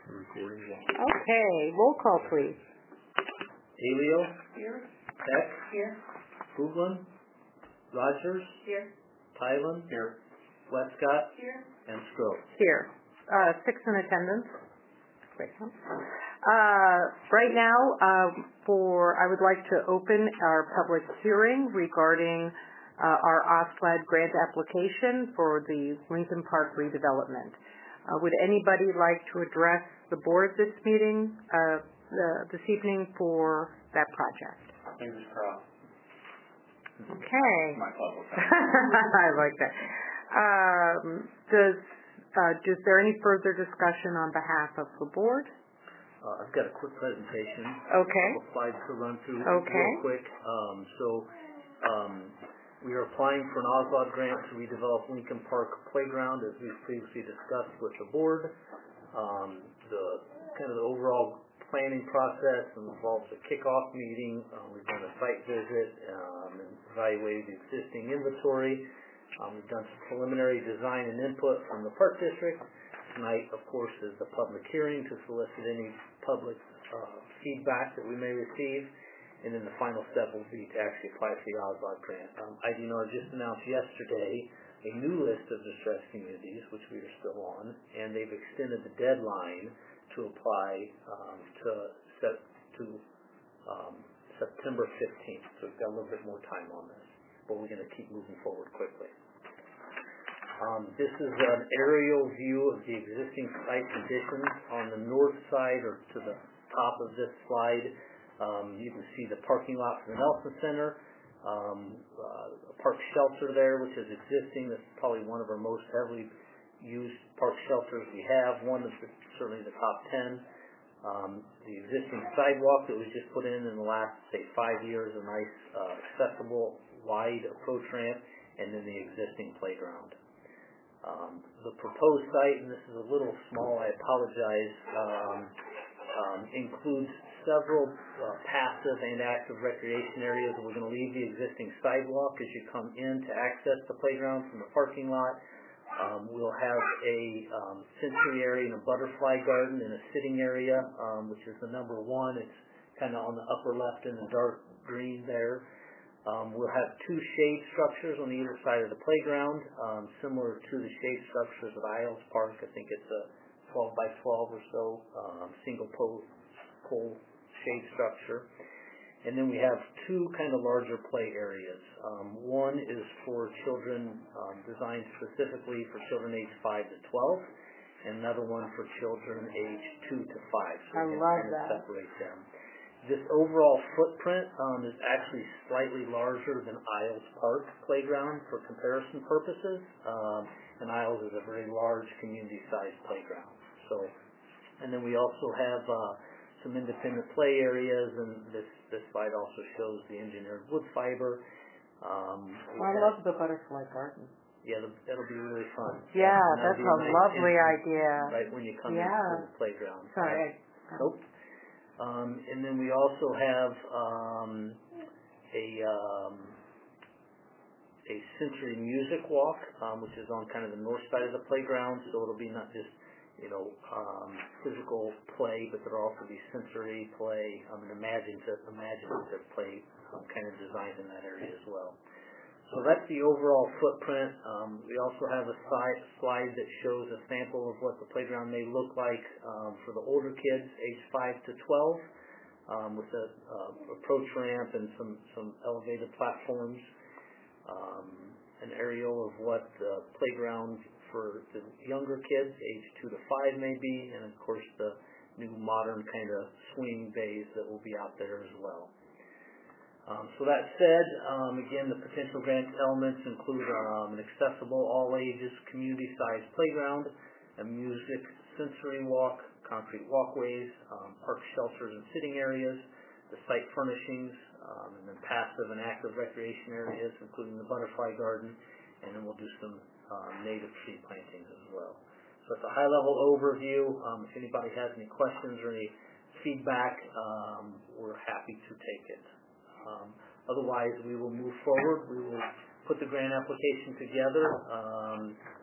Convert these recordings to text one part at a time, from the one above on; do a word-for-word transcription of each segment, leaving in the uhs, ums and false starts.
Recording well. Okay, roll call please. Alio? Here. Beck? Here. Hoagland? Rogers? Here. Tylen? Here. Westcott? Here. And Strode. Here. Uh, six in attendance. Great. Uh, right now, uh, for I would like to open our public hearing regarding uh, our O S L A D grant application for the Lincoln Park redevelopment. Uh, would anybody like to address the board this meeting, uh, the, this evening for that project? Fingers crossed. Okay. My public. I like that. Um, does uh, is there any further discussion on behalf of the board? Uh, I've got a quick presentation. Okay. A couple slides to run through Okay. real quick. Um, so um, we are applying for an O S L A D grant to redevelop Lincoln Park Playground, as we've previously discussed with the board. Um, the kind of the overall planning process involves a kickoff meeting. Uh, we've done a site visit um, and evaluated the existing inventory. Um, we've done some preliminary design and input from the Park District. Tonight, of course, is the public hearing to solicit any public uh, feedback that we may receive. And then the final step will be to actually apply for the O S L A D grant. Um, I D N R just announced yesterday a new list of distressed communities, which we are still on, and they've extended the deadline to apply um, to set to um, September fifteenth. So we've got a little bit more time on this, but we're going to keep moving forward quickly. Um, this is an aerial view of the existing site conditions on the north side, or to the top of this slide. Um, you can see the parking lot for the Nelson Center, um, uh, a park shelter there, which is existing. This is probably one of our most heavily used park shelters we have, one that's certainly the top ten. Um, the existing sidewalk that was just put in in the last, say, five years, a nice, uh, accessible, wide approach ramp, and then the existing playground. Um, the proposed site, and this is a little small, I apologize, um, um, includes several uh, passive and active recreation areas. We're going to leave the existing sidewalk as you come in to access the playground from the parking lot. Um, we'll have a um, sensory area and a butterfly garden and a sitting area, um, which is the number one. It's kind of on the upper left in the dark green there. Um, we'll have two shade structures on either side of the playground, um, similar to the shade structures at Isles Park. I think it's a twelve by twelve or so um, single pole, pole shade structure. And then we have two kind of larger play areas. Um, one is for children, um, designed specifically for children aged five to twelve, and another one for children aged two to five. So I we can love kind of that. separate them. This overall footprint um, is actually slightly larger than Isles Park Playground for comparison purposes. Um, and Isles is a very large community-sized playground. So, and then we also have uh, some independent play areas, and this, this slide also shows the engineered wood fiber. Um, I have, love the butterfly garden. Yeah, the, that'll be really fun. Yeah, And that's that'll be a nice lovely entrance idea. Right when you come Yeah. into the playground. Sorry. I, Nope. Um, and then we also have um, a um, a sensory music walk, um, which is on kind of the north side of the playground. So it'll be not just you know um, physical play, but there'll also be sensory play, um, and imaginative, imaginative play um, kind of designed in that area as well. So that's the overall footprint. Um, we also have a slide, slide that shows a sample of what the playground may look like um, for the older kids, aged five to twelve, um, with a uh, approach ramp and some, some elevated platforms. Um, an aerial of what the playground for the younger kids, aged two to five may be, and of course the new modern kind of swing bays that will be out there as well. Um, so that said, um, again, the potential grant elements include um, an accessible, all-ages, community-sized playground, a music sensory walk, concrete walkways, um, park shelters and sitting areas, the site furnishings, um, and then passive and active recreation areas, including the butterfly garden, and then we'll do some um, native tree plantings as well. So it's a high-level overview. Um, if anybody has any questions or any feedback, um, we're happy to take it. Um, otherwise, we will move forward. We will put the grant application together, um,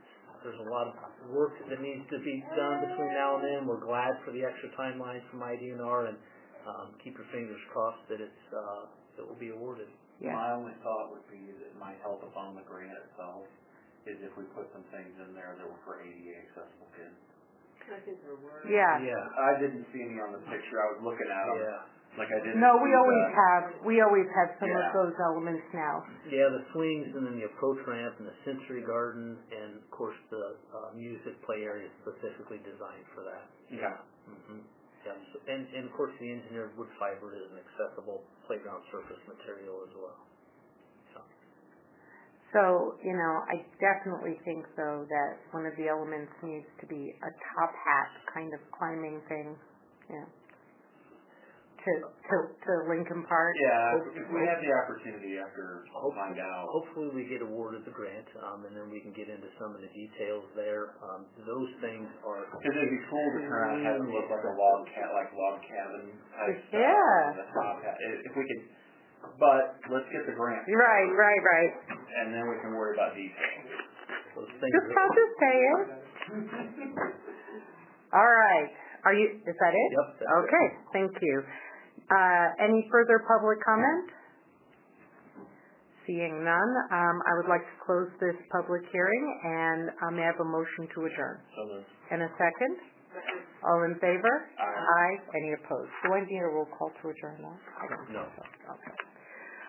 there's a lot of work that needs to be done between now and then. We're glad for the extra timeline from I D N R, and um, keep your fingers crossed that it's uh, that will be awarded. Yeah. My only thought would be that it might help us on the grant itself is if we put some things in there that were for A D A accessible kids. Yeah. Yeah, I didn't see any on the picture. I was looking at them. Yeah. Like I didn't. No, we see always the, have, we always have some Yeah. of those elements now. Yeah, the swings and then the approach ramp and the sensory garden and, of course, the uh, music play area is specifically designed for that. Yeah. Mm-hmm. Yeah. So, and, and, of course, the engineered wood fiber is an accessible playground surface material as well. So, So, you know, I definitely think, though, that one of the elements needs to be a top hat kind of climbing thing, you know, to, to, to Lincoln Park. Yeah, if we have the opportunity after hopefully, find out. hopefully we get awarded the grant, um, and then we can get into some of the details there. Um, those things are... Because it'd be cool to kind of have it look like a log cat, like log cabin type stuff. Yeah. The top hat. If we could, but let's get the grant. Right, right, right. And then we can worry about details. Those things Just are, how to say it. All right. Are you, is that it? Yep. That's Okay, it. thank you. Uh, any further public comment? Seeing none, um, I would like to close this public hearing, and uh, may I have a motion to adjourn? So moved. And a second? All in favor? Aye. Any opposed? Do I need a roll call to adjourn now? I don't No. think so.